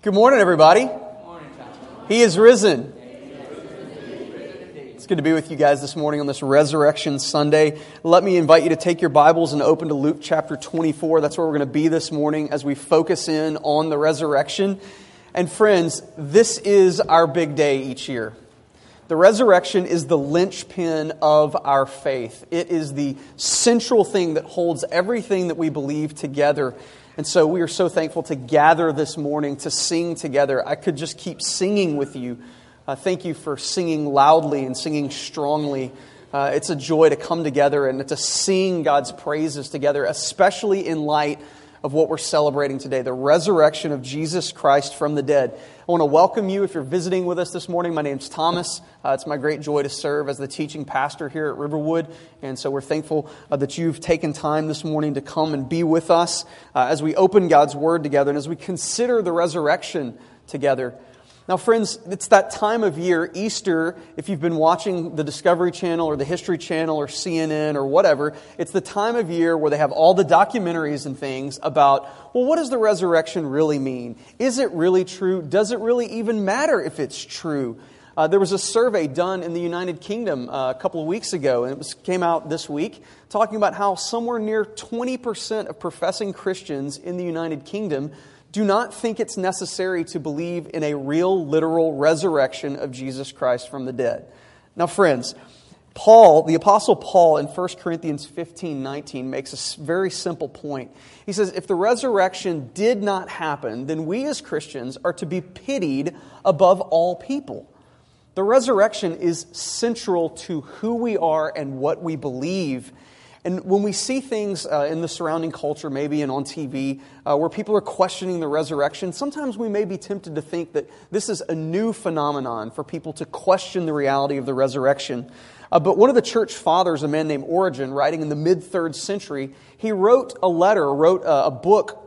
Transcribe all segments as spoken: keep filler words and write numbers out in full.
Good morning, everybody. Good morning, He is risen. It's good to be with you guys this morning on this Resurrection Sunday. Let me invite you to take your Bibles and open to Luke chapter twenty-four. That's where we're going to be this morning as we focus in on the resurrection. And friends, this is our big day each year. The resurrection is the linchpin of our faith. It is the central thing that holds everything that we believe together. And so we are so thankful to gather this morning to sing together. I could just keep singing with you. Uh, thank you for singing loudly and singing strongly. Uh, it's a joy to come together and to sing God's praises together, especially in light of what we're celebrating today, the resurrection of Jesus Christ from the dead. I want to welcome you if you're visiting with us this morning. My name's Thomas. Uh, it's my great joy to serve as the teaching pastor here at Riverwood. And so we're thankful uh, that you've taken time this morning to come and be with us uh, as we open God's Word together and as we consider the resurrection together. Now, friends, it's that time of year, Easter, if you've been watching the Discovery Channel or the History Channel or C N N or whatever, it's the time of year where they have all the documentaries and things about, well, what does the resurrection really mean? Is it really true? Does it really even matter if it's true? Uh, there was a survey done in the United Kingdom uh, a couple of weeks ago, and it was, came out this week, talking about how somewhere near twenty percent of professing Christians in the United Kingdom do not think it's necessary to believe in a real, literal resurrection of Jesus Christ from the dead. Now, friends, Paul, the Apostle Paul in First Corinthians fifteen nineteen makes a very simple point. He says, if the resurrection did not happen, then we as Christians are to be pitied above all people. The resurrection is central to who we are and what we believe. And when we see things uh, in the surrounding culture, maybe and on T V, uh, where people are questioning the resurrection, sometimes we may be tempted to think that this is a new phenomenon for people to question the reality of the resurrection. Uh, but one of the church fathers, a man named Origen, writing in the mid-third century, he wrote a letter, wrote a, a book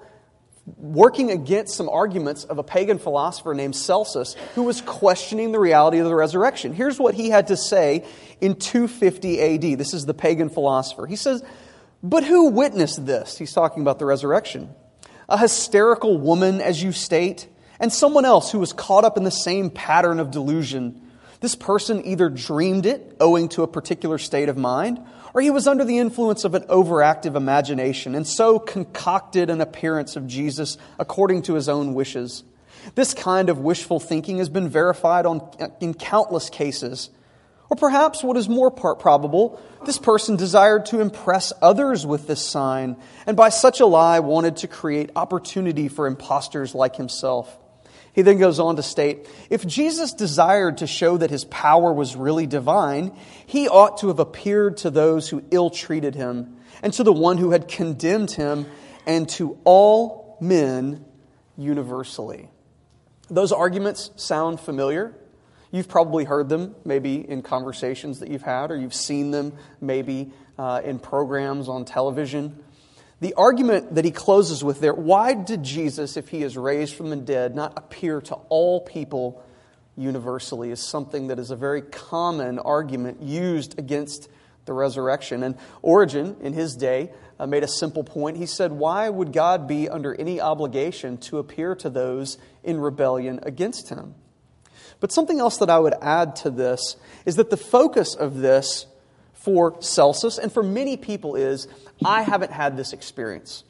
working against some arguments of a pagan philosopher named Celsus, who was questioning the reality of the resurrection. Here's what he had to say in two fifty A D. This is the pagan philosopher. He says, "But who witnessed this?" He's talking about the resurrection. "A hysterical woman, as you state, and someone else who was caught up in the same pattern of delusion. This person either dreamed it, owing to a particular state of mind, or he was under the influence of an overactive imagination and so concocted an appearance of Jesus according to his own wishes. This kind of wishful thinking has been verified on, in countless cases. Or perhaps what is more probable, this person desired to impress others with this sign, and by such a lie wanted to create opportunity for impostors like himself." He then goes on to state, if Jesus desired to show that his power was really divine, he ought to have appeared to those who ill-treated him, and to the one who had condemned him, and to all men universally. Those arguments sound familiar. You've probably heard them maybe in conversations that you've had, or you've seen them maybe uh, in programs on television. The argument that he closes with there, why did Jesus, if he is raised from the dead, not appear to all people universally, is something that is a very common argument used against the resurrection. And Origen, in his day, uh, made a simple point. He said, why would God be under any obligation to appear to those in rebellion against him? But something else that I would add to this is that the focus of this for Celsus and for many people is, I haven't had this experience.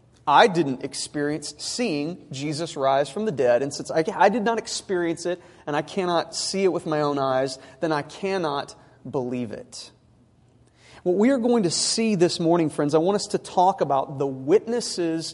I didn't experience seeing Jesus rise from the dead. And since I, I did not experience it and I cannot see it with my own eyes, then I cannot believe it. What we are going to see this morning, friends, I want us to talk about the witnesses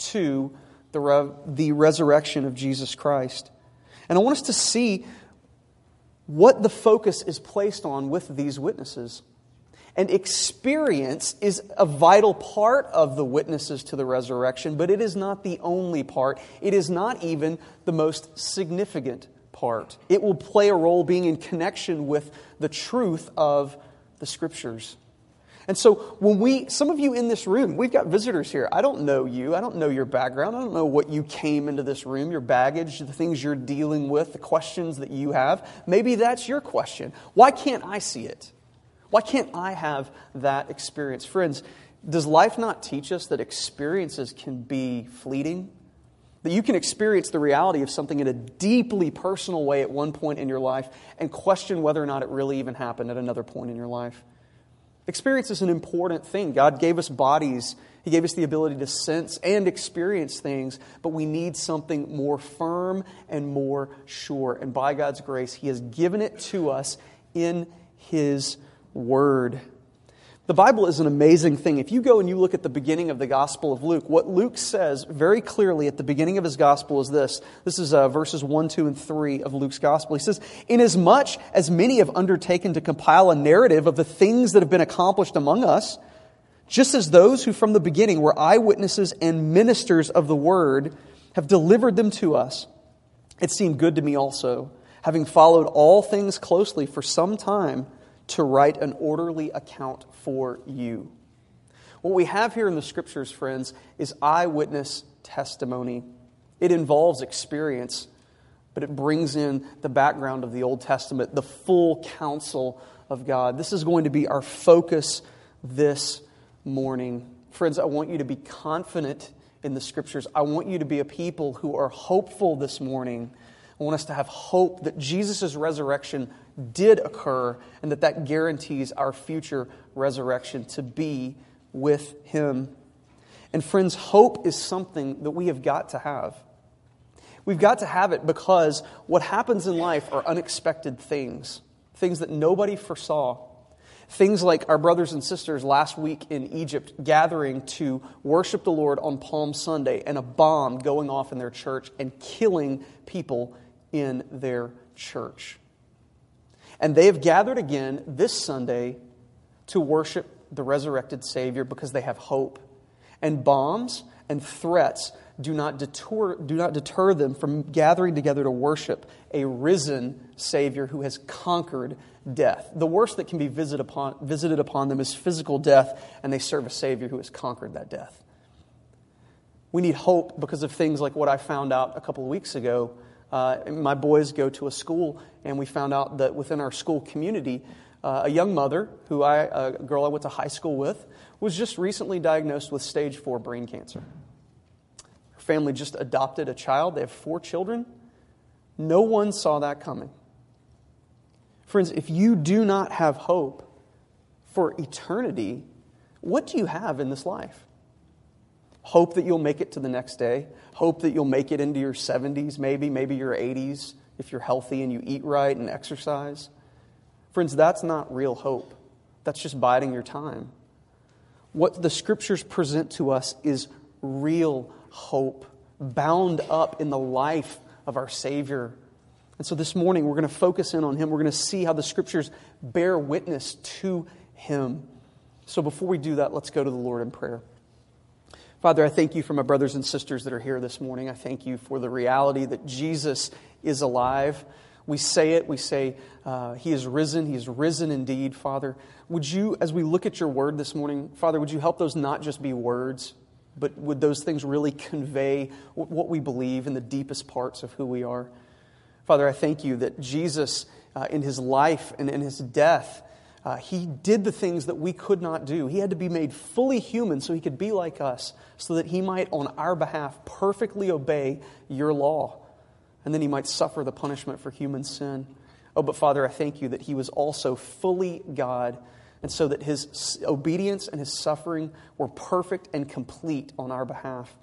to the, re- the resurrection of Jesus Christ. And I want us to see what the focus is placed on with these witnesses. And experience is a vital part of the witnesses to the resurrection, but it is not the only part. It is not even the most significant part. It will play a role being in connection with the truth of the Scriptures. And so when we, some of you in this room, we've got visitors here. I don't know you. I don't know your background. I don't know what you came into this room, your baggage, the things you're dealing with, the questions that you have. Maybe that's your question. Why can't I see it? Why can't I have that experience? Friends, does life not teach us that experiences can be fleeting? That you can experience the reality of something in a deeply personal way at one point in your life and question whether or not it really even happened at another point in your life. Experience is an important thing. God gave us bodies. He gave us the ability to sense and experience things, but we need something more firm and more sure. And by God's grace, He has given it to us in His Word. The Bible is an amazing thing. If you go and you look at the beginning of the Gospel of Luke, what Luke says very clearly at the beginning of his Gospel is this. This is uh, verses one, two, and three of Luke's Gospel. He says, "Inasmuch as many have undertaken to compile a narrative of the things that have been accomplished among us, just as those who from the beginning were eyewitnesses and ministers of the Word have delivered them to us, it seemed good to me also, having followed all things closely for some time, to write an orderly account for you." What we have here in the Scriptures, friends, is eyewitness testimony. It involves experience, but it brings in the background of the Old Testament, the full counsel of God. This is going to be our focus this morning. Friends, I want you to be confident in the Scriptures. I want you to be a people who are hopeful this morning. I want us to have hope that Jesus' resurrection did occur and that that guarantees our future resurrection to be with Him. And friends, hope is something that we have got to have. We've got to have it because what happens in life are unexpected things, things that nobody foresaw. Things like our brothers and sisters last week in Egypt gathering to worship the Lord on Palm Sunday and a bomb going off in their church and killing people in their church. And they have gathered again this Sunday to worship the resurrected Savior because they have hope. And bombs and threats do not deter, do not deter them from gathering together to worship a risen Savior who has conquered death. The worst that can be visited upon, visited upon them is physical death, and they serve a Savior who has conquered that death. We need hope because of things like what I found out a couple of weeks ago. Uh, my boys go to a school, and we found out that within our school community, uh, a young mother, who I, a girl I went to high school with, was just recently diagnosed with stage four brain cancer. Her family just adopted a child. They have four children. No one saw that coming. Friends, if you do not have hope for eternity, what do you have in this life? Hope that you'll make it to the next day. Hope that you'll make it into your seventies, maybe, maybe your eighties, if you're healthy and you eat right and exercise. Friends, that's not real hope. That's just biding your time. What the Scriptures present to us is real hope, bound up in the life of our Savior. And so this morning we're going to focus in on Him. We're going to see how the Scriptures bear witness to Him. So before we do that, let's go to the Lord in prayer. Father, I thank You for my brothers and sisters that are here this morning. I thank You for the reality that Jesus is alive. We say it, we say uh, He is risen, He is risen indeed, Father. Would You, as we look at Your Word this morning, Father, would You help those not just be words, but would those things really convey what we believe in the deepest parts of who we are? Father, I thank You that Jesus, uh, in His life and in His death, Uh, he did the things that we could not do. He had to be made fully human so He could be like us, so that He might, on our behalf, perfectly obey Your law. And then He might suffer the punishment for human sin. Oh, but Father, I thank You that He was also fully God, and so that His obedience and His suffering were perfect and complete on our behalf,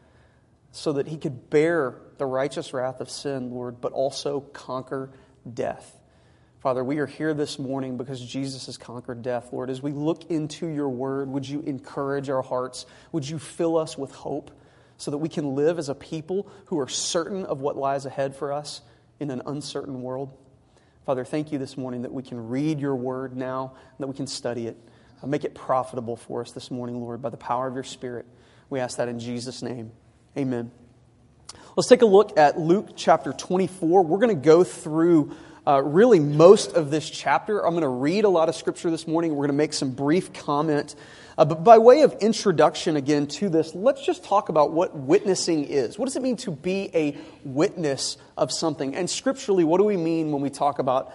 so that He could bear the righteous wrath of sin, Lord, but also conquer death. Father, we are here this morning because Jesus has conquered death. Lord, as we look into Your Word, would You encourage our hearts? Would You fill us with hope so that we can live as a people who are certain of what lies ahead for us in an uncertain world? Father, thank You this morning that we can read Your Word now and that we can study it. Make it profitable for us this morning, Lord, by the power of Your Spirit. We ask that in Jesus' name. Amen. Let's take a look at Luke chapter twenty-four. We're going to go through Uh, really most of this chapter. I'm going to read a lot of Scripture this morning. We're going to make some brief comment. Uh, but by way of introduction again to this, let's just talk about what witnessing is. What does it mean to be a witness of something? And scripturally, what do we mean when we talk about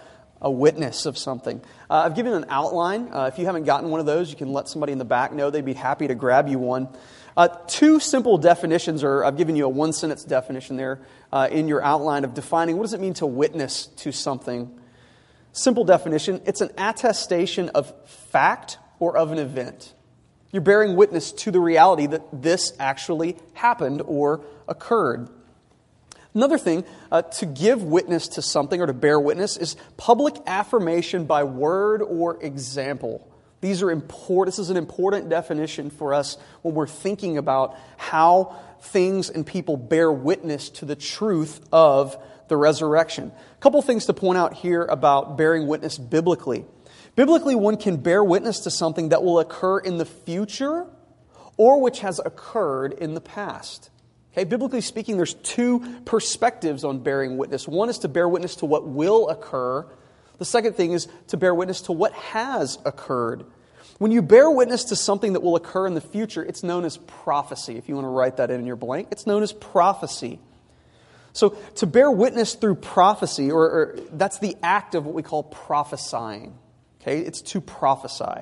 a witness of something. Uh, I've given an outline. Uh, if you haven't gotten one of those, you can let somebody in the back know. They'd be happy to grab you one. Uh, two simple definitions, or I've given you a one-sentence definition there uh, in your outline of defining what does it mean to witness to something. Simple definition, it's an attestation of fact or of an event. You're bearing witness to the reality that this actually happened or occurred. Another thing, uh, to give witness to something or to bear witness is public affirmation by word or example. These are important. This is an important definition for us when we're thinking about how things and people bear witness to the truth of the resurrection. A couple things to point out here about bearing witness biblically. Biblically, one can bear witness to something that will occur in the future or which has occurred in the past. Okay, biblically speaking, there's two perspectives on bearing witness. One is to bear witness to what will occur. The second thing is to bear witness to what has occurred. When you bear witness to something that will occur in the future, it's known as prophecy. If you want to write that in your blank, it's known as prophecy. So to bear witness through prophecy, or, or that's the act of what we call prophesying. Okay, it's to prophesy.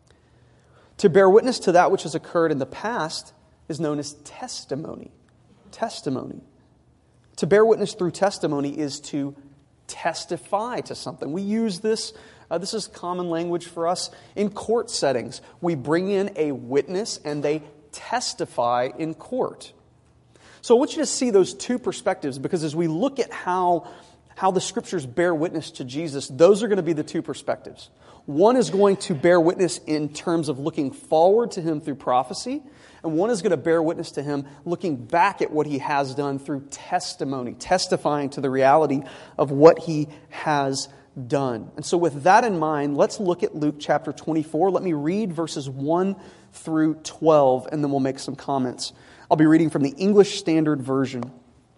To bear witness to that which has occurred in the past is known as testimony. Testimony. To bear witness through testimony is to testify to something. We use this, uh, this is common language for us in court settings. We bring in a witness and they testify in court. So I want you to see those two perspectives, because as we look at how, how the Scriptures bear witness to Jesus, those are going to be the two perspectives. One is going to bear witness in terms of looking forward to Him through prophecy, and one is going to bear witness to Him looking back at what He has done through testimony, testifying to the reality of what He has done. And so with that in mind, let's look at Luke chapter twenty-four. Let me read verses one through twelve, and then we'll make some comments. I'll be reading from the English Standard Version.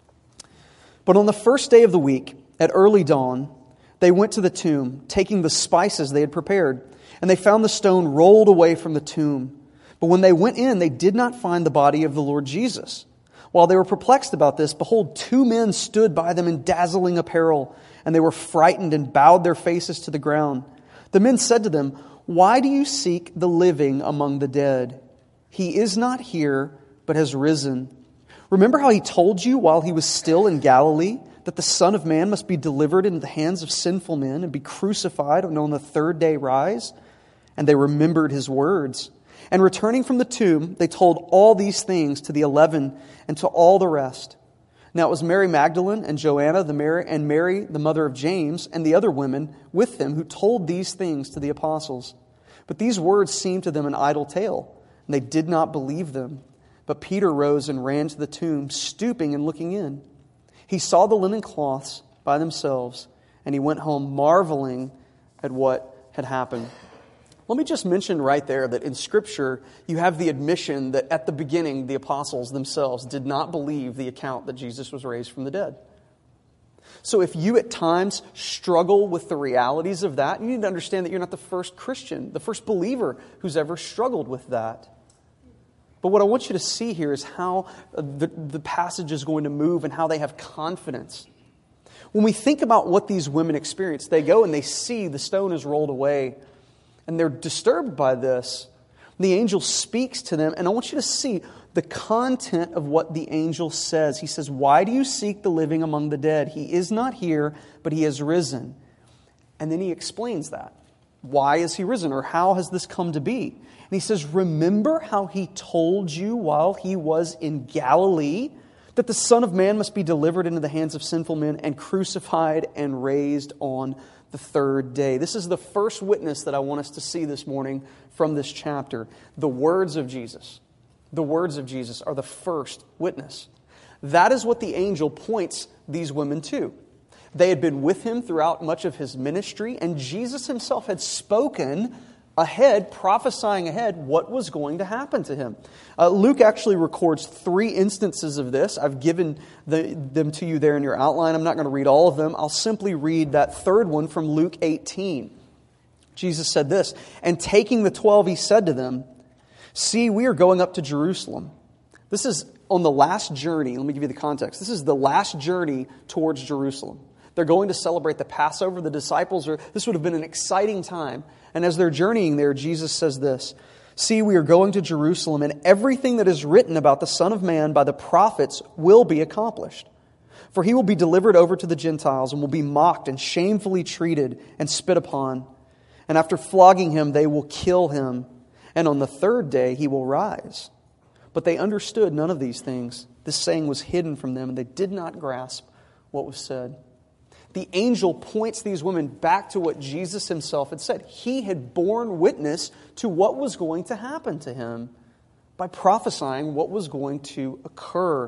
But on the first day of the week, at early dawn, they went to the tomb, taking the spices they had prepared, and they found the stone rolled away from the tomb. But when they went in, they did not find the body of the Lord Jesus. While they were perplexed about this, behold, two men stood by them in dazzling apparel, and they were frightened and bowed their faces to the ground. The men said to them, "Why do you seek the living among the dead? He is not here, but has risen. Remember how He told you while He was still in Galilee that the Son of Man must be delivered into the hands of sinful men and be crucified and on the third day rise?" And they remembered His words. And returning from the tomb, they told all these things to the eleven and to all the rest. Now it was Mary Magdalene and Joanna the Mary and Mary, the mother of James, and the other women with them who told these things to the apostles. But these words seemed to them an idle tale, and they did not believe them. But Peter rose and ran to the tomb, stooping and looking in. He saw the linen cloths by themselves, and he went home marveling at what had happened. Let me just mention right there that in Scripture, you have the admission that at the beginning, the apostles themselves did not believe the account that Jesus was raised from the dead. So if you at times struggle with the realities of that, you need to understand that you're not the first Christian, the first believer who's ever struggled with that. But what I want you to see here is how the, the passage is going to move and how they have confidence. When we think about what these women experience, they go and they see the stone is rolled away, and they're disturbed by this. The angel speaks to them, and I want you to see the content of what the angel says. He says, "Why do you seek the living among the dead? He is not here, but He has risen." And then he explains that. Why is He risen, or how has this come to be? And he says, "Remember how He told you while He was in Galilee that the Son of Man must be delivered into the hands of sinful men and crucified and raised on the third day." This is the first witness that I want us to see this morning from this chapter. The words of Jesus. The words of Jesus are the first witness. That is what the angel points these women to. They had been with Him throughout much of His ministry, and Jesus Himself had spoken ahead, prophesying ahead what was going to happen to Him. Uh, Luke actually records three instances of this. I've given the, them to you there in your outline. I'm not going to read all of them. I'll simply read that third one from Luke eighteen. Jesus said this, "And taking the twelve, He said to them, 'See, we are going up to Jerusalem.'" This is on the last journey. Let me give you the context. This is the last journey towards Jerusalem. They're going to celebrate the Passover. The disciples are, this would have been an exciting time. And as they're journeying there, Jesus says this, "See, we are going to Jerusalem, and everything that is written about the Son of Man by the prophets will be accomplished. For he will be delivered over to the Gentiles and will be mocked and shamefully treated and spit upon. And after flogging him, they will kill him. And on the third day he will rise." But they understood none of these things. This saying was hidden from them, and they did not grasp what was said. The angel points these women back to what Jesus himself had said. He had borne witness to what was going to happen to him by prophesying what was going to occur.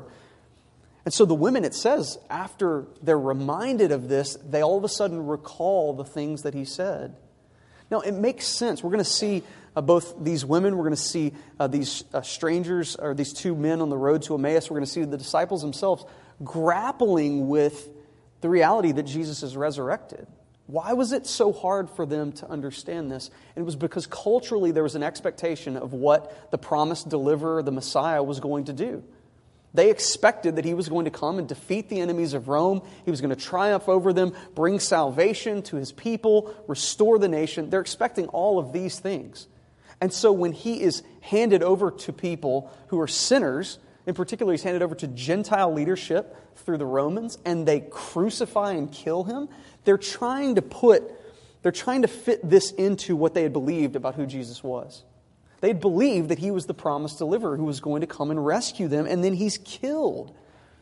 And so the women, it says, after they're reminded of this, they all of a sudden recall the things that he said. Now, it makes sense. We're going to see uh, both these women, we're going to see uh, these uh, strangers, or these two men on the road to Emmaus. We're going to see the disciples themselves grappling with the reality that Jesus is resurrected. Why was it so hard for them to understand this? And it was because culturally there was an expectation of what the promised deliverer, the Messiah, was going to do. They expected that he was going to come and defeat the enemies of Rome. He was going to triumph over them, bring salvation to his people, restore the nation. They're expecting all of these things. And so when he is handed over to people who are sinners, in particular he's handed over to Gentile leadership through the Romans, and they crucify and kill him, they're trying to put, they're trying to fit this into what they had believed about who Jesus was. They'd believed that he was the promised deliverer who was going to come and rescue them, and then he's killed.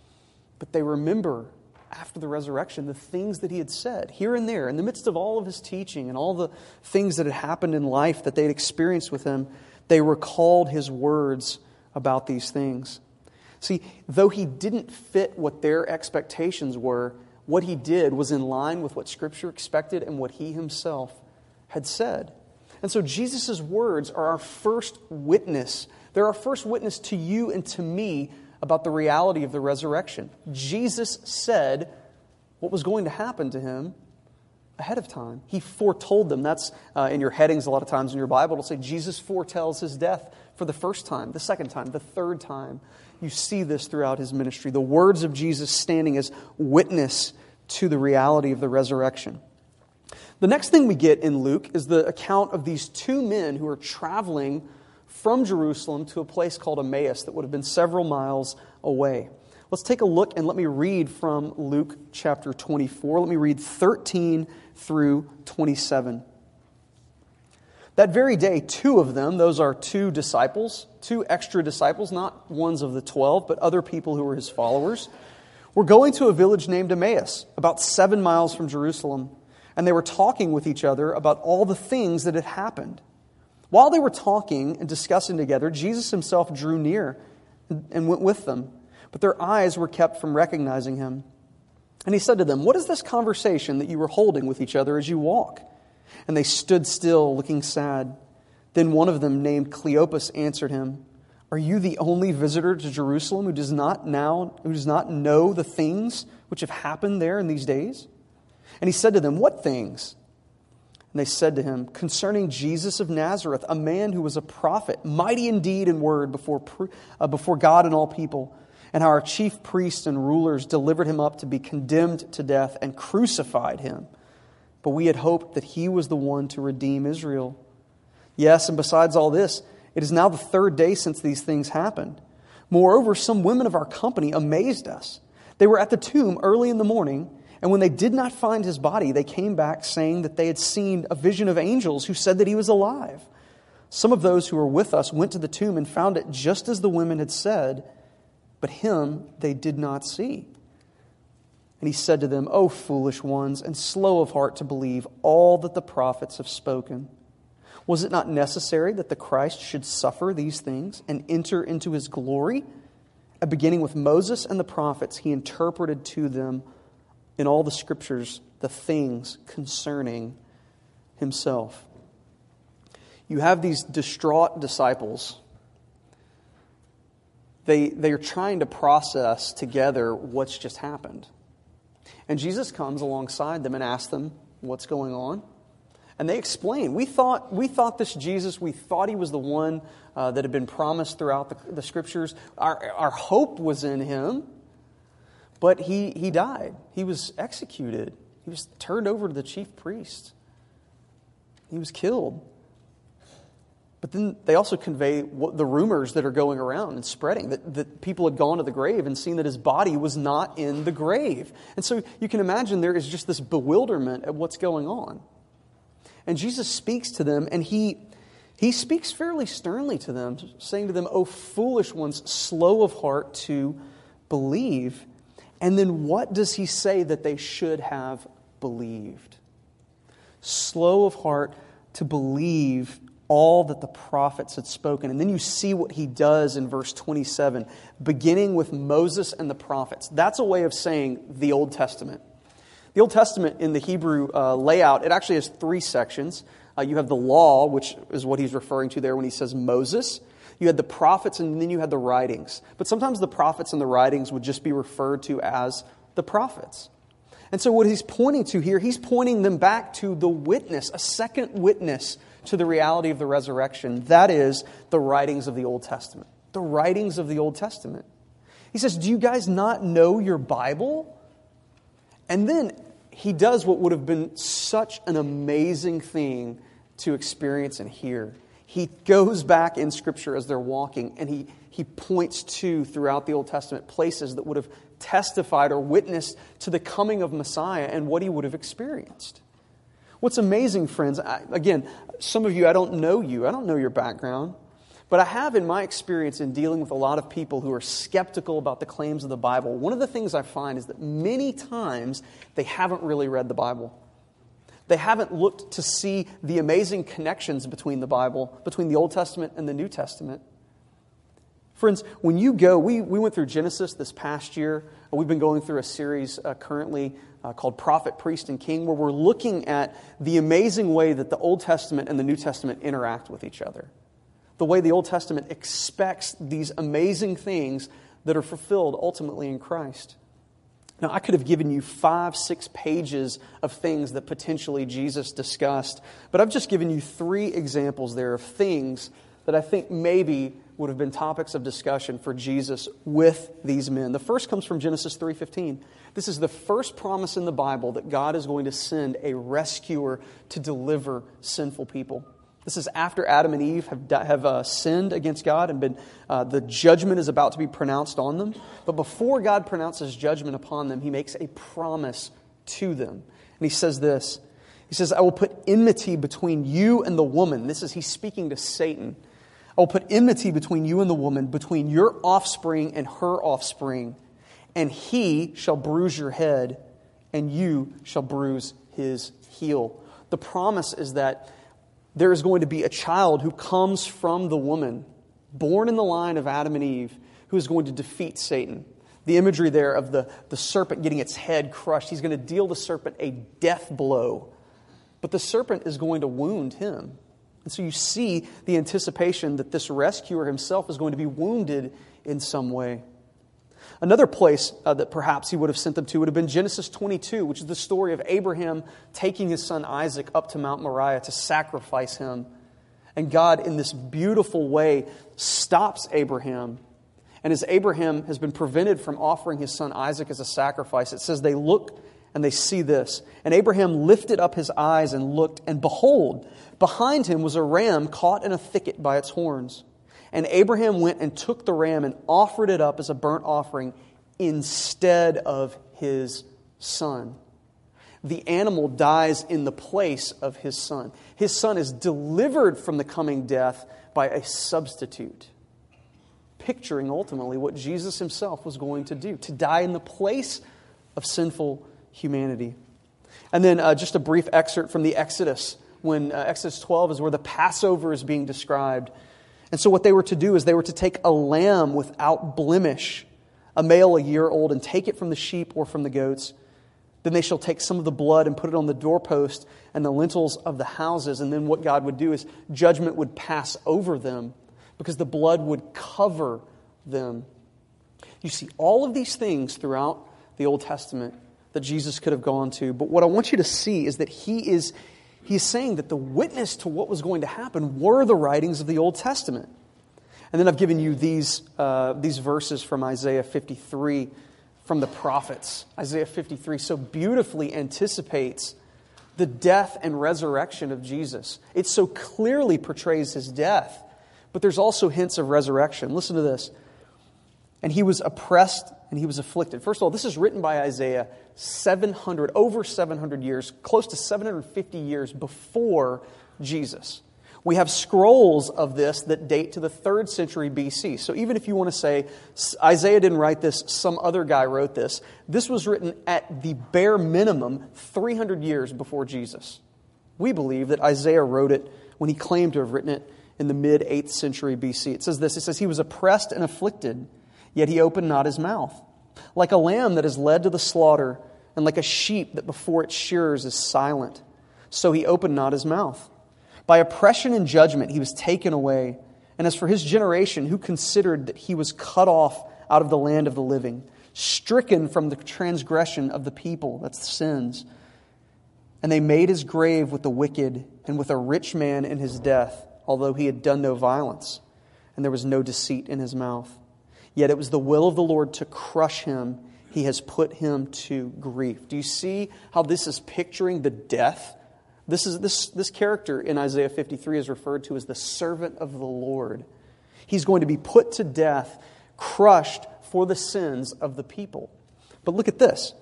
But they remember, after the resurrection, the things that he had said, here and there, in the midst of all of his teaching and all the things that had happened in life that they'd experienced with him, they recalled his words about these things. See, though he didn't fit what their expectations were, what he did was in line with what Scripture expected and what he himself had said. And so Jesus' words are our first witness. They're our first witness to you and to me about the reality of the resurrection. Jesus said what was going to happen to him ahead of time. He foretold them. That's uh, in your headings a lot of times in your Bible. It'll say Jesus foretells his death for the first time, the second time, the third time. You see this throughout his ministry. The words of Jesus standing as witness to the reality of the resurrection. The next thing we get in Luke is the account of these two men who are traveling from Jerusalem to a place called Emmaus that would have been several miles away. Let's take a look and let me read from Luke chapter twenty-four. Let me read thirteen through twenty-seven. That very day, two of them, those are two disciples, two extra disciples, not ones of the twelve, but other people who were his followers, were going to a village named Emmaus, about seven miles from Jerusalem. And they were talking with each other about all the things that had happened. While they were talking and discussing together, Jesus himself drew near and went with them. But their eyes were kept from recognizing him. And he said to them, "What is this conversation that you were holding with each other as you walk?" And they stood still, looking sad. Then one of them, named Cleopas, answered him, "Are you the only visitor to Jerusalem who does not now who does not know the things which have happened there in these days?" And he said to them, "What things?" And they said to him, "Concerning Jesus of Nazareth, a man who was a prophet, mighty in deed and word before, uh, before God and all people, and how our chief priests and rulers delivered him up to be condemned to death and crucified him. But we had hoped that he was the one to redeem Israel. Yes, and besides all this, it is now the third day since these things happened. Moreover, some women of our company amazed us. They were at the tomb early in the morning, and when they did not find his body, they came back saying that they had seen a vision of angels who said that he was alive. Some of those who were with us went to the tomb and found it just as the women had said, but him they did not see." And he said to them, "O foolish ones, and slow of heart to believe all that the prophets have spoken. Was it not necessary that the Christ should suffer these things and enter into his glory? And beginning with Moses and the prophets, he interpreted to them in all the scriptures the things concerning himself." You have these distraught disciples. They, they are trying to process together what's just happened. And Jesus comes alongside them and asks them what's going on. And they explain, we thought we thought this Jesus, we thought he was the one uh, that had been promised throughout the, the scriptures. Our, our hope was in him. But he, he died. He was executed. He was turned over to the chief priest. He was killed. But then they also convey what, the rumors that are going around and spreading, that, that people had gone to the grave and seen that his body was not in the grave. And so you can imagine there is just this bewilderment at what's going on. And Jesus speaks to them, and he, he speaks fairly sternly to them, saying to them, "O foolish ones, slow of heart to believe." And then what does he say that they should have believed? Slow of heart to believe all that the prophets had spoken. And then you see what he does in verse twenty-seven, beginning with Moses and the prophets. That's a way of saying the Old Testament. The Old Testament in the Hebrew uh, layout, it actually has three sections. Uh, you have the law, which is what he's referring to there when he says Moses. You had the prophets, and then you had the writings. But sometimes the prophets and the writings would just be referred to as the prophets. And so what he's pointing to here, he's pointing them back to the witness, a second witness to the reality of the resurrection. That is the writings of the Old Testament. The writings of the Old Testament. He says, "Do you guys not know your Bible?" And then he does what would have been such an amazing thing to experience and hear. He goes back in Scripture as they're walking, and he, he points to, throughout the Old Testament, places that would have testified or witnessed to the coming of Messiah and what he would have experienced. What's amazing, friends, I, again, some of you, I don't know you, I don't know your background, but I have in my experience in dealing with a lot of people who are skeptical about the claims of the Bible, one of the things I find is that many times they haven't really read the Bible. They haven't looked to see the amazing connections between the Bible, between the Old Testament and the New Testament. Friends, when you go, we, we went through Genesis this past year. We've been going through a series uh, currently uh, called Prophet, Priest, and King, where we're looking at the amazing way that the Old Testament and the New Testament interact with each other. The way the Old Testament expects these amazing things that are fulfilled ultimately in Christ. Now, I could have given you five, six pages of things that potentially Jesus discussed, but I've just given you three examples there of things that I think maybe would have been topics of discussion for Jesus with these men. The first comes from Genesis three fifteen. This is the first promise in the Bible that God is going to send a rescuer to deliver sinful people. This is after Adam and Eve have have uh, sinned against God and been uh, the judgment is about to be pronounced on them. But before God pronounces judgment upon them, He makes a promise to them. And He says this. He says, "I will put enmity between you and the woman." This is He's speaking to Satan. "I will put enmity between you and the woman, between your offspring and her offspring. And he shall bruise your head, and you shall bruise his heel." The promise is that there is going to be a child who comes from the woman, born in the line of Adam and Eve, who is going to defeat Satan. The imagery there of the, the serpent getting its head crushed. He's going to deal the serpent a death blow. But the serpent is going to wound him. And so you see the anticipation that this rescuer himself is going to be wounded in some way. Another place uh, that perhaps he would have sent them to would have been Genesis twenty-two, which is the story of Abraham taking his son Isaac up to Mount Moriah to sacrifice him. And God, in this beautiful way, stops Abraham. And as Abraham has been prevented from offering his son Isaac as a sacrifice, it says they look and they see this. "And Abraham lifted up his eyes and looked, and behold, behind him was a ram caught in a thicket by its horns. And Abraham went and took the ram and offered it up as a burnt offering instead of his son." The animal dies in the place of his son. His son is delivered from the coming death by a substitute, picturing ultimately what Jesus himself was going to do, to die in the place of sinful humanity. And then uh, just a brief excerpt from the Exodus, when uh, Exodus twelve is where the Passover is being described. And so what they were to do is they were to take a lamb without blemish, a male a year old, and take it from the sheep or from the goats. Then they shall take some of the blood and put it on the doorpost and the lintels of the houses. And then what God would do is judgment would pass over them because the blood would cover them. You see all of these things throughout the Old Testament that Jesus could have gone to. But what I want you to see is that He is He's saying that the witness to what was going to happen were the writings of the Old Testament. And then I've given you these uh, these verses from Isaiah fifty-three, from the prophets. Isaiah fifty-three so beautifully anticipates the death and resurrection of Jesus. It so clearly portrays his death, but there's also hints of resurrection. Listen to this. And he was oppressed and he was afflicted. First of all, this is written by Isaiah seven hundred, over seven hundred years, close to seven hundred fifty years before Jesus. We have scrolls of this that date to the third century B C. So even if you want to say Isaiah didn't write this, some other guy wrote this, this was written at the bare minimum three hundred years before Jesus. We believe that Isaiah wrote it when he claimed to have written it in the mid eighth century B C. It says this, it says, he was oppressed and afflicted, yet he opened not his mouth. Like a lamb that is led to the slaughter, and like a sheep that before its shearers is silent, so he opened not his mouth. By oppression and judgment he was taken away. And as for his generation, who considered that he was cut off out of the land of the living, stricken from the transgression of the people, that's the sins. And they made his grave with the wicked and with a rich man in his death, although he had done no violence, and there was no deceit in his mouth. Yet it was the will of the Lord to crush him. He has put him to grief. Do you see how this is picturing the death? This is this, this character in Isaiah fifty-three is referred to as the servant of the Lord. He's going to be put to death, crushed for the sins of the people. But look at this.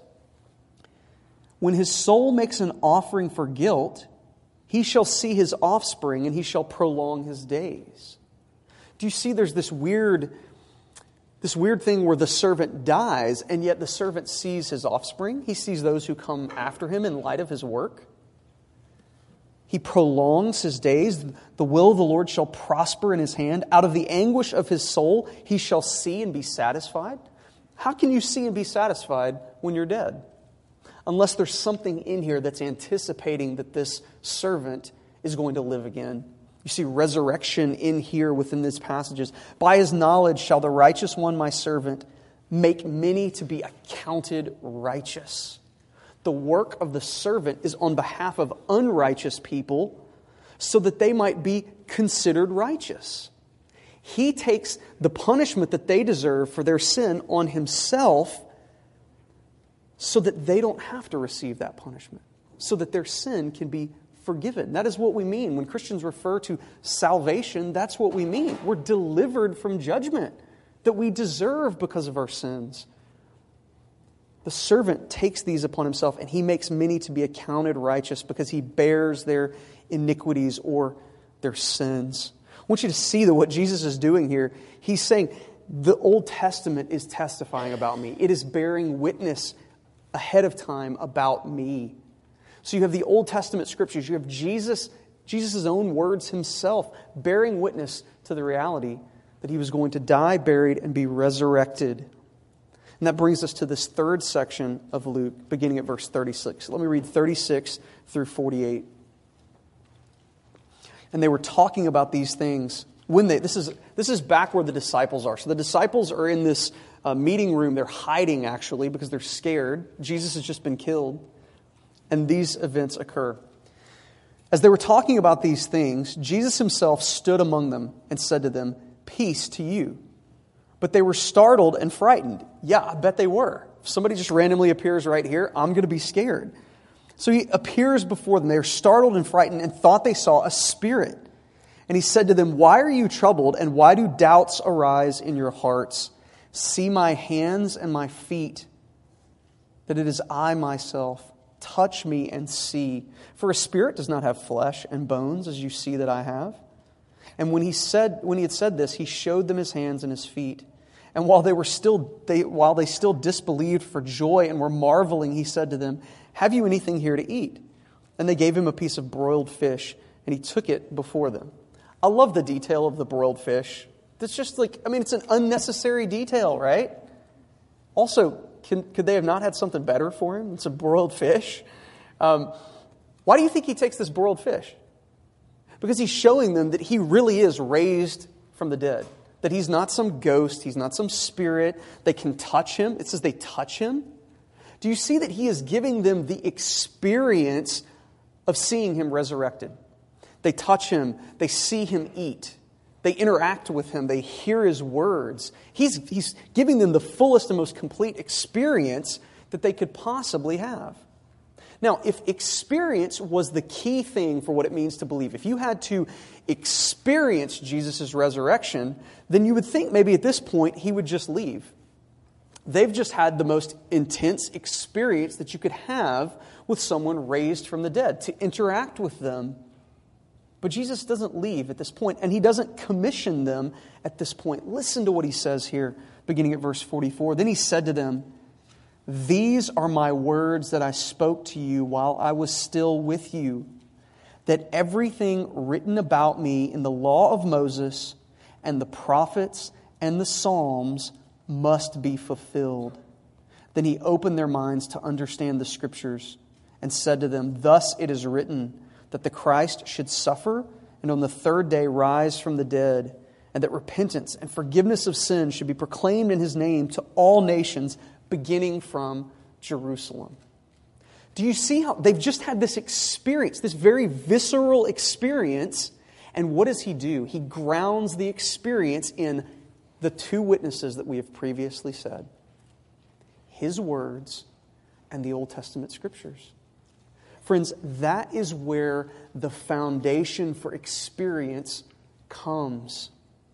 When his soul makes an offering for guilt, he shall see his offspring and he shall prolong his days. Do you see there's this weird, this weird thing where the servant dies and yet the servant sees his offspring? He sees those who come after him in light of his work. He prolongs his days. The will of the Lord shall prosper in his hand. Out of the anguish of his soul, he shall see and be satisfied. How can you see and be satisfied when you're dead? Unless there's something in here that's anticipating that this servant is going to live again. You see resurrection in here within these passages. By his knowledge shall the righteous one, my servant, make many to be accounted righteous. The work of the servant is on behalf of unrighteous people so that they might be considered righteous. He takes the punishment that they deserve for their sin on himself so that they don't have to receive that punishment, so that their sin can be forgiven. That is what we mean. When Christians refer to salvation, that's what we mean. We're delivered from judgment that we deserve because of our sins. The servant takes these upon himself and he makes many to be accounted righteous because he bears their iniquities or their sins. I want you to see that what Jesus is doing here, he's saying the Old Testament is testifying about me. It is bearing witness ahead of time about me. So you have the Old Testament scriptures, you have Jesus, Jesus' own words himself bearing witness to the reality that he was going to die, buried, and be resurrected. And that brings us to this third section of Luke, beginning at verse thirty-six. Let me read thirty-six through forty-eight. And they were talking about these things when they, this is, this is back where the disciples are. So the disciples are in this uh, meeting room. They're hiding, actually, because they're scared. Jesus has just been killed. And these events occur. As they were talking about these things, Jesus himself stood among them and said to them, "Peace to you." But they were startled and frightened. Yeah, I bet they were. If somebody just randomly appears right here, I'm going to be scared. So he appears before them. They are startled and frightened and thought they saw a spirit. And he said to them, "Why are you troubled, and why do doubts arise in your hearts? See my hands and my feet, that it is I myself. Touch me and see. For a spirit does not have flesh and bones, as you see that I have." And when he said, when he had said this, he showed them his hands and his feet. And while they were still, they, while they still disbelieved for joy and were marveling, he said to them, "Have you anything here to eat?" And they gave him a piece of broiled fish, and he took it before them. I love the detail of the broiled fish. It's just like, I mean, it's an unnecessary detail, right? Also, can, could they have not had something better for him? It's a broiled fish. Um, why do you think he takes this broiled fish? Because he's showing them that he really is raised from the dead. That he's not some ghost, he's not some spirit. They can touch him. It says they touch him. Do you see that he is giving them the experience of seeing him resurrected? They touch him, they see him eat. They interact with him. They hear his words. He's, he's giving them the fullest and most complete experience that they could possibly have. Now, if experience was the key thing for what it means to believe, if you had to experience Jesus' resurrection, then you would think maybe at this point he would just leave. They've just had the most intense experience that you could have with someone raised from the dead, to interact with them. But Jesus doesn't leave at this point, and he doesn't commission them at this point. Listen to what he says here, beginning at verse forty-four. Then he said to them, "These are my words that I spoke to you while I was still with you, that everything written about me in the law of Moses and the prophets and the Psalms must be fulfilled." Then he opened their minds to understand the Scriptures and said to them, "Thus it is written, that the Christ should suffer and on the third day rise from the dead, and that repentance and forgiveness of sins should be proclaimed in his name to all nations, beginning from Jerusalem." Do you see how they've just had this experience, this very visceral experience, and what does he do? He grounds the experience in the two witnesses that we have previously said, his words and the Old Testament Scriptures. Friends, that is where the foundation for experience comes.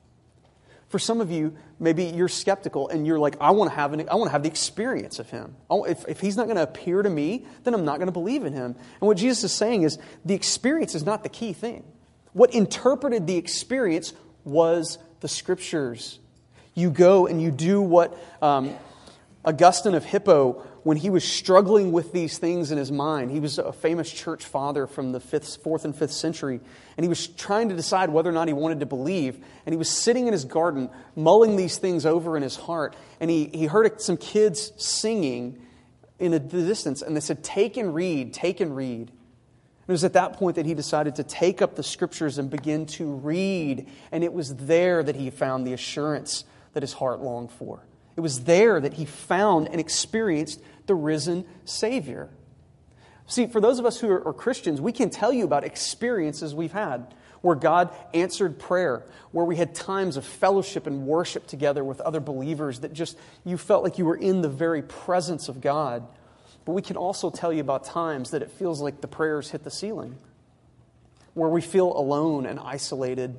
For some of you, maybe you're skeptical and you're like, I want to have an, I want to have the experience of him. If, if he's not going to appear to me, then I'm not going to believe in him. And what Jesus is saying is the experience is not the key thing. What interpreted the experience was the Scriptures. You go and you do what um, Augustine of Hippo, when he was struggling with these things in his mind, he was a famous church father from the fifth, fourth and fifth century, and he was trying to decide whether or not he wanted to believe, and he was sitting in his garden, mulling these things over in his heart, and he, he heard some kids singing in the distance, and they said, "Take and read, take and read." It was at that point that he decided to take up the Scriptures and begin to read, and it was there that he found the assurance that his heart longed for. It was there that he found and experienced the risen Savior. See, for those of us who are, are Christians, we can tell you about experiences we've had where God answered prayer, where we had times of fellowship and worship together with other believers that just, you felt like you were in the very presence of God. But we can also tell you about times that it feels like the prayers hit the ceiling, where we feel alone and isolated.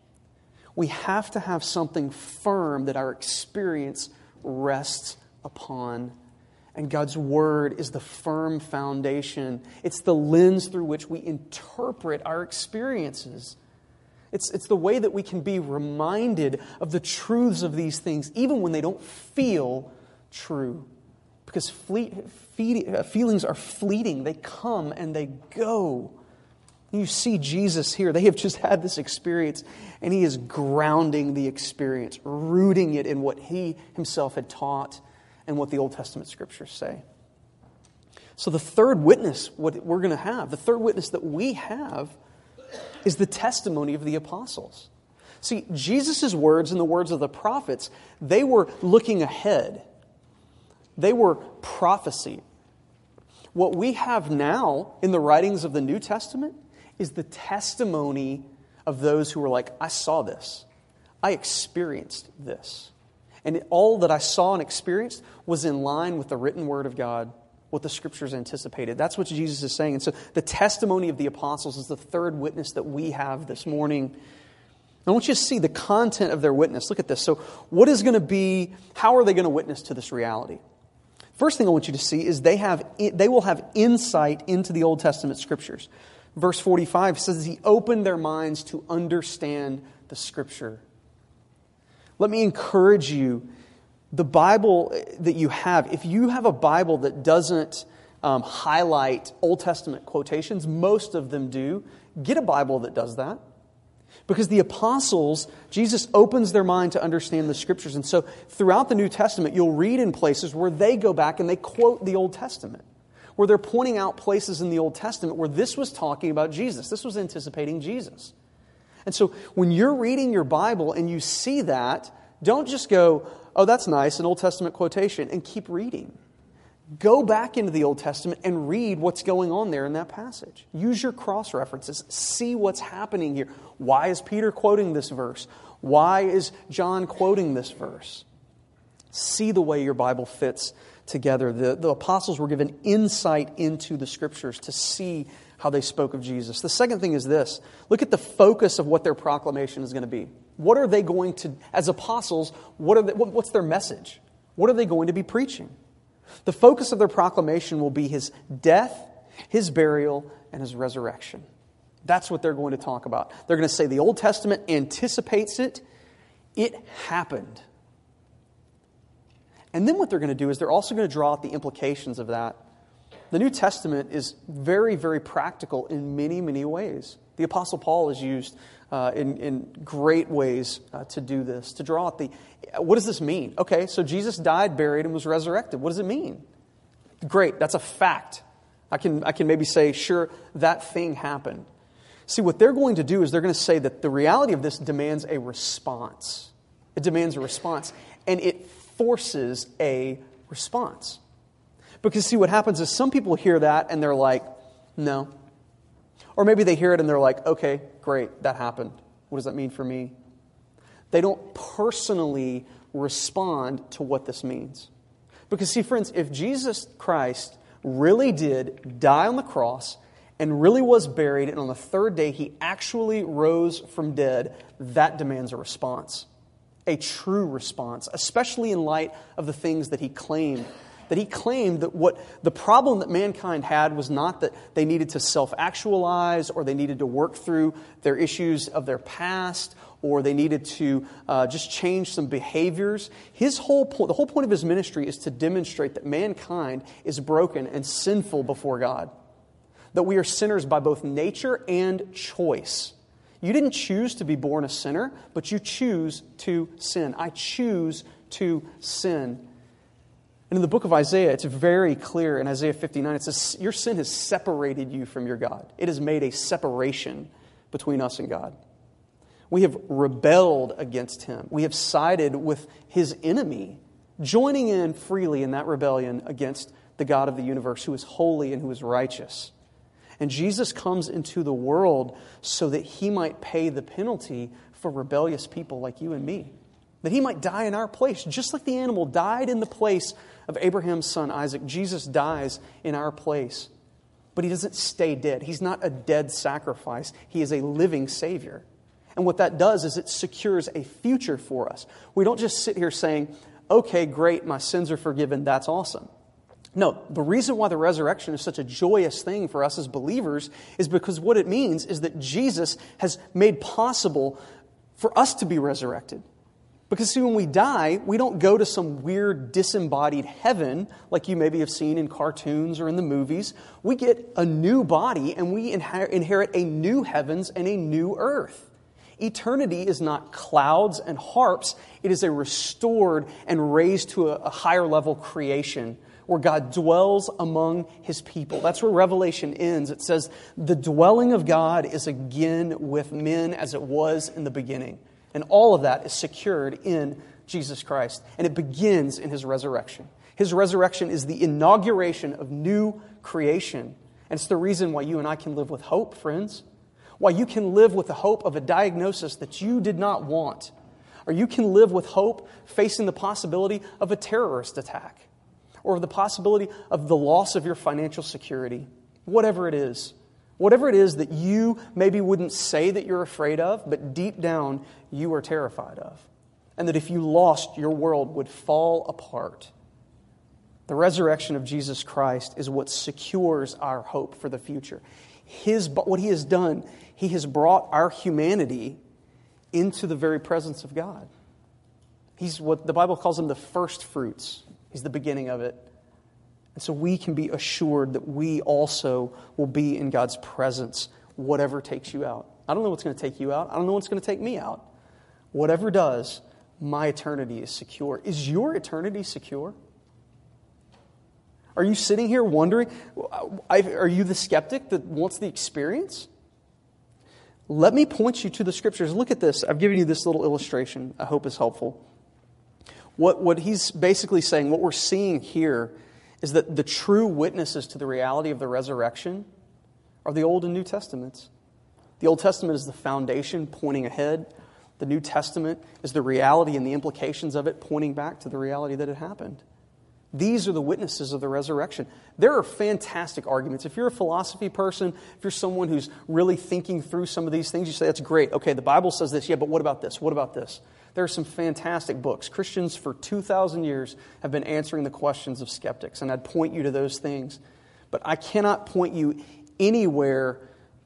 We have to have something firm that our experience rests upon. And God's Word is the firm foundation. It's the lens through which we interpret our experiences. It's, it's the way that we can be reminded of the truths of these things, even when they don't feel true. Because fleet, feed, feelings are fleeting. They come and they go. You see Jesus here. They have just had this experience, and He is grounding the experience, rooting it in what He Himself had taught and what the Old Testament Scriptures say. So the third witness, what we're going to have, the third witness that we have, is the testimony of the apostles. See, Jesus' words and the words of the prophets, they were looking ahead. They were prophecy. What we have now in the writings of the New Testament is the testimony of those who were like, I saw this. I experienced this. And all that I saw and experienced was in line with the written Word of God, what the Scriptures anticipated. That's what Jesus is saying. And so the testimony of the apostles is the third witness that we have this morning. I want you to see the content of their witness. Look at this. So what is going to be, how are they going to witness to this reality? First thing I want you to see is they have they will have insight into the Old Testament Scriptures. Verse forty-five says He opened their minds to understand the Scripture. Let me encourage you, the Bible that you have, if you have a Bible that doesn't um, highlight Old Testament quotations, most of them do, get a Bible that does that. Because the apostles, Jesus opens their mind to understand the Scriptures. And so throughout the New Testament, you'll read in places where they go back and they quote the Old Testament, where they're pointing out places in the Old Testament where this was talking about Jesus. This was anticipating Jesus. And so when you're reading your Bible and you see that, don't just go, oh, that's nice, an Old Testament quotation, and keep reading. Go back into the Old Testament and read what's going on there in that passage. Use your cross-references. See what's happening here. Why is Peter quoting this verse? Why is John quoting this verse? See the way your Bible fits together. The, the apostles were given insight into the Scriptures to see how they spoke of Jesus. The second thing is this. Look at the focus of what their proclamation is going to be. What are they going to, as apostles, what are they, what, what's their message? What are they going to be preaching? The focus of their proclamation will be His death, His burial, and His resurrection. That's what they're going to talk about. They're going to say the Old Testament anticipates it. It happened. And then what they're going to do is they're also going to draw out the implications of that. The New Testament is very, very practical in many, many ways. The Apostle Paul is used uh, in, in great ways uh, to do this, to draw out the, what does this mean? Okay, so Jesus died, buried, and was resurrected. What does it mean? Great, that's a fact. I can, I can maybe say, sure, that thing happened. See, what they're going to do is they're going to say that the reality of this demands a response. It demands a response, and it forces a response. Because see, what happens is some people hear that and they're like, no. Or maybe they hear it and they're like, okay, great, that happened. What does that mean for me? They don't personally respond to what this means. Because see, friends, if Jesus Christ really did die on the cross and really was buried, and on the third day He actually rose from dead, that demands a response. A true response, especially in light of the things that He claimed. That He claimed that what the problem that mankind had was not that they needed to self-actualize or they needed to work through their issues of their past or they needed to uh, just change some behaviors. His whole point, the whole point of His ministry is to demonstrate that mankind is broken and sinful before God. That we are sinners by both nature and choice. You didn't choose to be born a sinner, but you choose to sin. I choose to sin. And in the book of Isaiah, it's very clear in Isaiah fifty-nine, it says, your sin has separated you from your God. It has made a separation between us and God. We have rebelled against Him. We have sided with His enemy, joining in freely in that rebellion against the God of the universe who is holy and who is righteous. And Jesus comes into the world so that He might pay the penalty for rebellious people like you and me. That He might die in our place. Just like the animal died in the place of Abraham's son Isaac, Jesus dies in our place. But He doesn't stay dead. He's not a dead sacrifice. He is a living Savior. And what that does is it secures a future for us. We don't just sit here saying, okay, great, my sins are forgiven, that's awesome. No, the reason why the resurrection is such a joyous thing for us as believers is because what it means is that Jesus has made possible for us to be resurrected. Because see, when we die, we don't go to some weird disembodied heaven like you maybe have seen in cartoons or in the movies. We get a new body and we inherit a new heavens and a new earth. Eternity is not clouds and harps. It is a restored and raised to a higher level creation where God dwells among His people. That's where Revelation ends. It says, the dwelling of God is again with men as it was in the beginning. And all of that is secured in Jesus Christ. And it begins in His resurrection. His resurrection is the inauguration of new creation. And it's the reason why you and I can live with hope, friends. Why you can live with the hope of a diagnosis that you did not want. Or you can live with hope facing the possibility of a terrorist attack. Or the possibility of the loss of your financial security. Whatever it is. Whatever it is that you maybe wouldn't say that you're afraid of, but deep down you are terrified of. And that if you lost, your world would fall apart. The resurrection of Jesus Christ is what secures our hope for the future. His, what He has done, He has brought our humanity into the very presence of God. He's what the Bible calls Him the first fruits. He's the beginning of it. And so we can be assured that we also will be in God's presence, whatever takes you out. I don't know what's going to take you out. I don't know what's going to take me out. Whatever does, my eternity is secure. Is your eternity secure? Are you sitting here wondering, are you the skeptic that wants the experience? Let me point you to the Scriptures. Look at this. I've given you this little illustration. I hope it's helpful. What, what he's basically saying, what we're seeing here, is that the true witnesses to the reality of the resurrection are the Old and New Testaments. The Old Testament is the foundation pointing ahead. The New Testament is the reality and the implications of it pointing back to the reality that it happened. These are the witnesses of the resurrection. There are fantastic arguments. If you're a philosophy person, if you're someone who's really thinking through some of these things, you say, that's great. Okay, the Bible says this. Yeah, but what about this? What about this? There are some fantastic books. Christians for two thousand years have been answering the questions of skeptics, and I'd point you to those things. But I cannot point you anywhere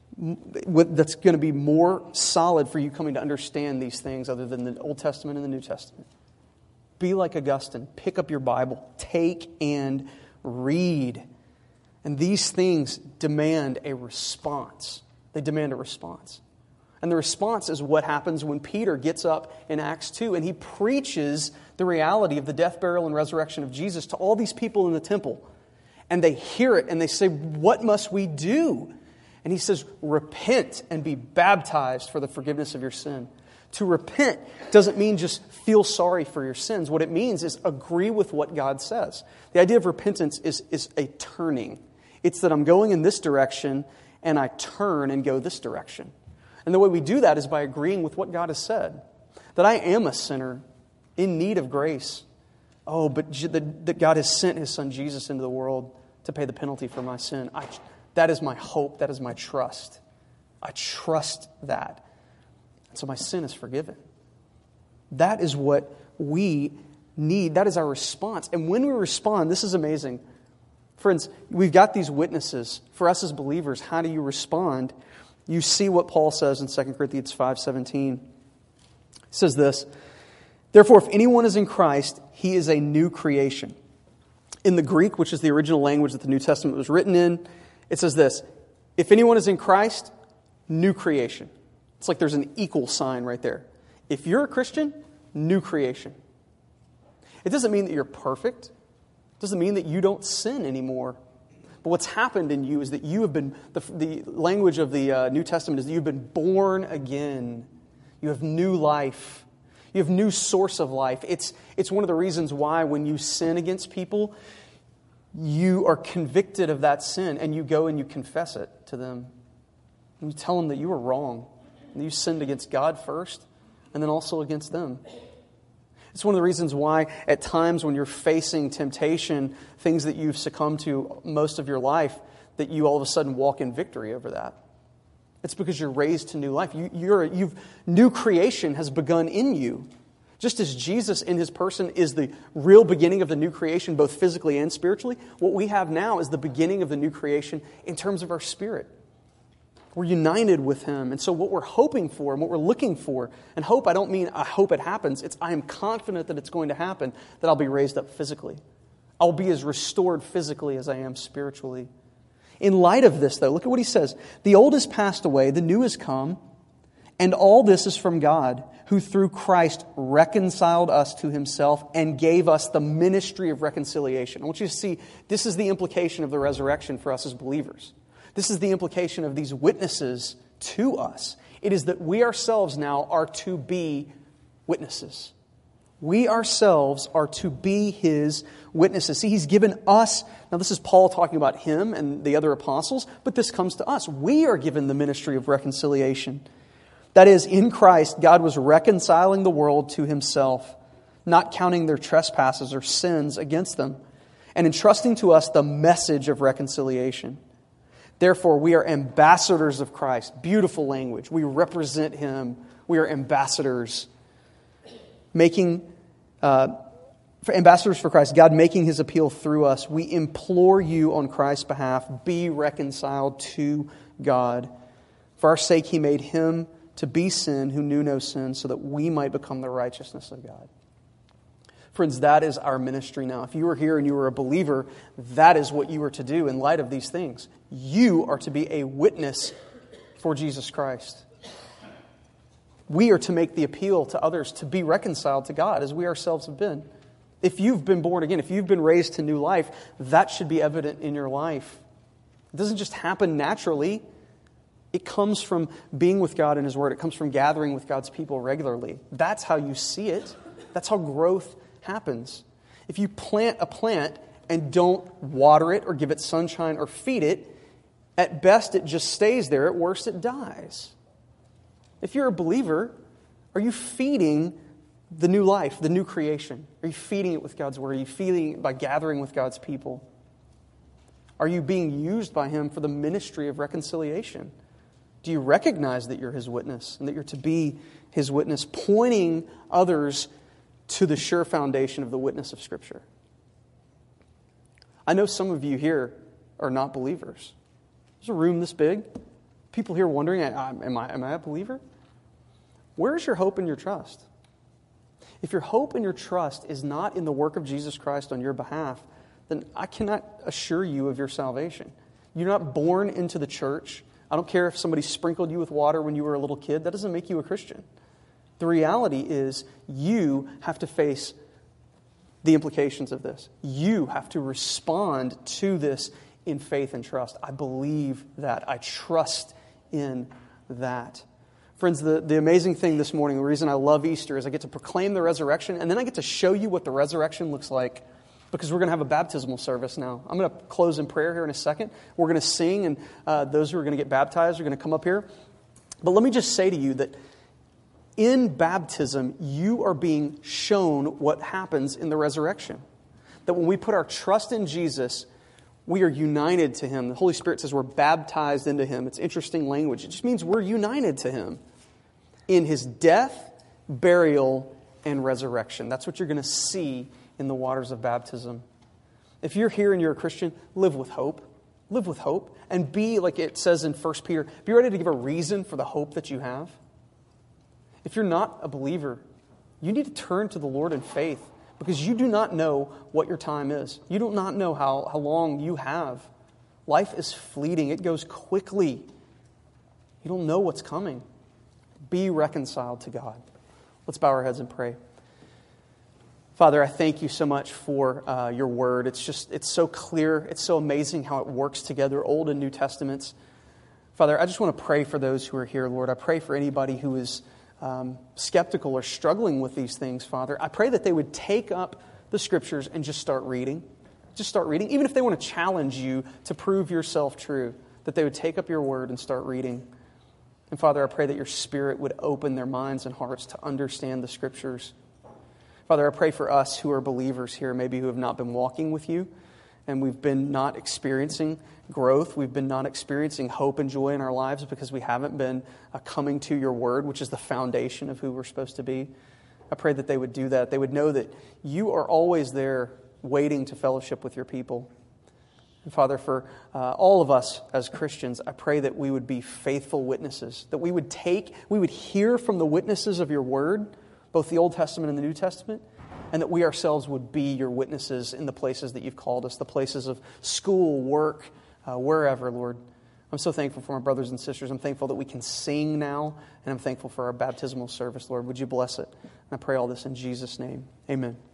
that's going to be more solid for you coming to understand these things other than the Old Testament and the New Testament. Be like Augustine. Pick up your Bible. Take and read. And these things demand a response. They demand a response. And the response is what happens when Peter gets up in Acts two and he preaches the reality of the death, burial, and resurrection of Jesus to all these people in the temple. And they hear it and they say, what must we do? And he says, repent and be baptized for the forgiveness of your sin. To repent doesn't mean just feel sorry for your sins. What it means is agree with what God says. The idea of repentance is, is a turning. It's that I'm going in this direction and I turn and go this direction. And the way we do that is by agreeing with what God has said. That I am a sinner in need of grace. Oh, but that God has sent His Son Jesus into the world to pay the penalty for my sin. I, that is my hope. That is my trust. I trust that. So my sin is forgiven. That is what we need. That is our response. And when we respond, this is amazing. Friends, we've got these witnesses. For us as believers, how do you respond? You see what Paul says in Second Corinthians five seventeen. He says this, therefore, if anyone is in Christ, he is a new creation. In the Greek, which is the original language that the New Testament was written in, it says this, if anyone is in Christ, new creation. It's like there's an equal sign right there. If you're a Christian, new creation. It doesn't mean that you're perfect. It doesn't mean that you don't sin anymore. But what's happened in you is that you have been, the, the language of the uh, New Testament is that you've been born again. You have new life. You have new source of life. It's, it's one of the reasons why when you sin against people, you are convicted of that sin and you go and you confess it to them. And you tell them that you were wrong. You sinned against God first, and then also against them. It's one of the reasons why at times when you're facing temptation, things that you've succumbed to most of your life, that you all of a sudden walk in victory over that. It's because you're raised to new life. You, you're, you've new creation has begun in you. Just as Jesus in His person is the real beginning of the new creation, both physically and spiritually, what we have now is the beginning of the new creation in terms of our spirit. We're united with Him. And so what we're hoping for and what we're looking for, and hope, I don't mean I hope it happens. It's I am confident that it's going to happen, that I'll be raised up physically. I'll be as restored physically as I am spiritually. In light of this, though, look at what he says. The old has passed away, the new has come, and all this is from God, who through Christ reconciled us to Himself and gave us the ministry of reconciliation. I want you to see, this is the implication of the resurrection for us as believers. This is the implication of these witnesses to us. It is that we ourselves now are to be witnesses. We ourselves are to be His witnesses. See, He's given us, now this is Paul talking about him and the other apostles, but this comes to us. We are given the ministry of reconciliation. That is, in Christ, God was reconciling the world to Himself, not counting their trespasses or sins against them, and entrusting to us the message of reconciliation. Therefore, we are ambassadors of Christ. Beautiful language. We represent Him. We are ambassadors. Making, uh, for ambassadors for Christ, God making His appeal through us. We implore you on Christ's behalf, be reconciled to God. For our sake, He made Him to be sin who knew no sin, so that we might become the righteousness of God. Friends, that is our ministry now. If you were here and you were a believer, that is what you are to do in light of these things. You are to be a witness for Jesus Christ. We are to make the appeal to others to be reconciled to God as we ourselves have been. If you've been born again, if you've been raised to new life, that should be evident in your life. It doesn't just happen naturally. It comes from being with God in His Word. It comes from gathering with God's people regularly. That's how you see it. That's how growth happens. If you plant a plant and don't water it or give it sunshine or feed it, at best it just stays there, at worst it dies. If you're a believer, are you feeding the new life, the new creation? Are you feeding it with God's Word? Are you feeding it by gathering with God's people? Are you being used by Him for the ministry of reconciliation? Do you recognize that you're His witness and that you're to be His witness, pointing others to the sure foundation of the witness of Scripture? I know some of you here are not believers. There's a room this big. People here wondering, am I, am I a believer? Where's your hope and your trust? If your hope and your trust is not in the work of Jesus Christ on your behalf, then I cannot assure you of your salvation. You're not born into the church. I don't care if somebody sprinkled you with water when you were a little kid. That doesn't make you a Christian. The reality is you have to face the implications of this. You have to respond to this in faith and trust. I believe that. I trust in that. Friends, the, the amazing thing this morning, the reason I love Easter is I get to proclaim the resurrection, and then I get to show you what the resurrection looks like, because we're going to have a baptismal service now. I'm going to close in prayer here in a second. We're going to sing, and uh, those who are going to get baptized are going to come up here. But let me just say to you that in baptism, you are being shown what happens in the resurrection. That when we put our trust in Jesus, we are united to Him. The Holy Spirit says we're baptized into Him. It's interesting language. It just means we're united to Him in His death, burial, and resurrection. That's what you're going to see in the waters of baptism. If you're here and you're a Christian, live with hope. Live with hope. And be, like it says in First Peter, be ready to give a reason for the hope that you have. If you're not a believer, you need to turn to the Lord in faith, because you do not know what your time is. You do not know how, how long you have. Life is fleeting. It goes quickly. You don't know what's coming. Be reconciled to God. Let's bow our heads and pray. Father, I thank you so much for uh, your word. It's just, it's so clear. It's so amazing how it works together, Old and New Testaments. Father, I just want to pray for those who are here, Lord. I pray for anybody who is um, skeptical or struggling with these things, Father. I pray that they would take up the Scriptures and just start reading. Just start reading. Even if they want to challenge you to prove yourself true, that they would take up your word and start reading. And Father, I pray that your Spirit would open their minds and hearts to understand the Scriptures. Father, I pray for us who are believers here, maybe who have not been walking with you, and we've been not experiencing growth. We've been not experiencing hope and joy in our lives because we haven't been uh, coming to your word, which is the foundation of who we're supposed to be. I pray that they would do that. They would know that you are always there waiting to fellowship with your people. And Father, for uh, all of us as Christians, I pray that we would be faithful witnesses, that we would take, we would hear from the witnesses of your word, both the Old Testament and the New Testament, and that we ourselves would be your witnesses in the places that you've called us, the places of school, work, uh, wherever, Lord. I'm so thankful for my brothers and sisters. I'm thankful that we can sing now, and I'm thankful for our baptismal service, Lord. Would you bless it? And I pray all this in Jesus' name. Amen.